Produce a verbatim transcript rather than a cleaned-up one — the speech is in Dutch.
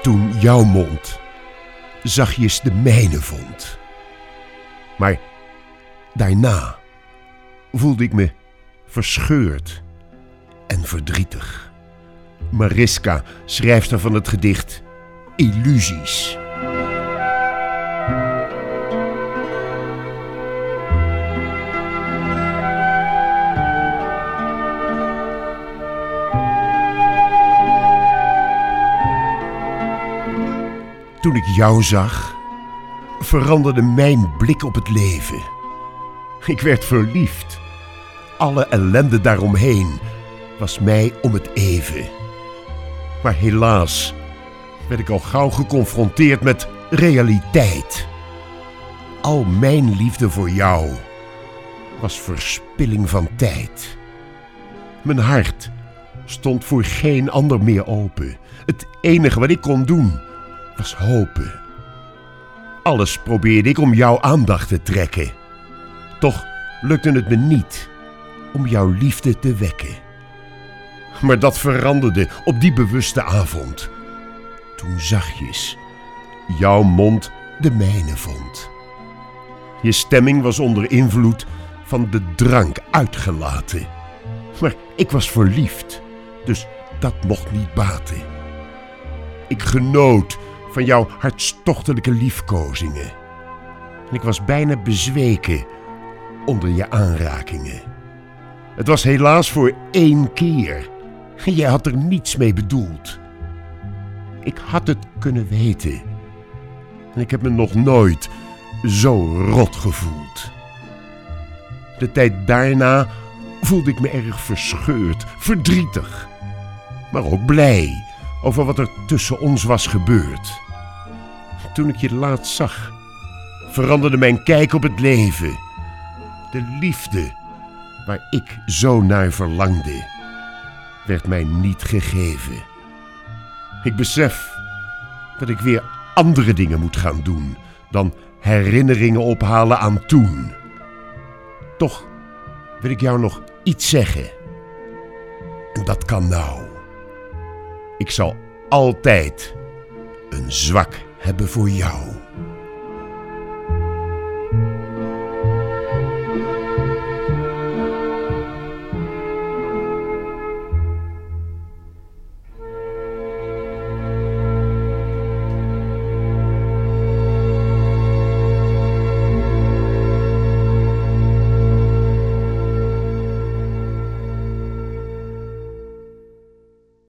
toen jouw mond zachtjes de mijne vond. Maar daarna voelde ik me verscheurd en verdrietig. Mariska, schrijfster van het gedicht Illusies. Toen ik jou zag, veranderde mijn blik op het leven. Ik werd verliefd. Alle ellende daaromheen was mij om het even. Maar helaas werd ik al gauw geconfronteerd met realiteit. Al mijn liefde voor jou was verspilling van tijd. Mijn hart stond voor geen ander meer open. Het enige wat ik kon doen was hopen. Alles probeerde ik om jouw aandacht te trekken. Toch lukte het me niet om jouw liefde te wekken. Maar dat veranderde op die bewuste avond, toen zachtjes jouw mond de mijne vond. Je stemming was onder invloed van de drank uitgelaten. Maar ik was verliefd, dus dat mocht niet baten. Ik genoot van jouw hartstochtelijke liefkozingen. En ik was bijna bezweken onder je aanrakingen. Het was helaas voor één keer. Jij had er niets mee bedoeld. Ik had het kunnen weten. En ik heb me nog nooit zo rot gevoeld. De tijd daarna voelde ik me erg verscheurd, verdrietig. Maar ook blij over wat er tussen ons was gebeurd. Toen ik je laatst zag, veranderde mijn kijk op het leven. De liefde waar ik zo naar verlangde, werd mij niet gegeven. Ik besef dat ik weer andere dingen moet gaan doen dan herinneringen ophalen aan toen. Toch wil ik jou nog iets zeggen. En dat kan nou. Ik zal altijd een zwak hebben voor jou.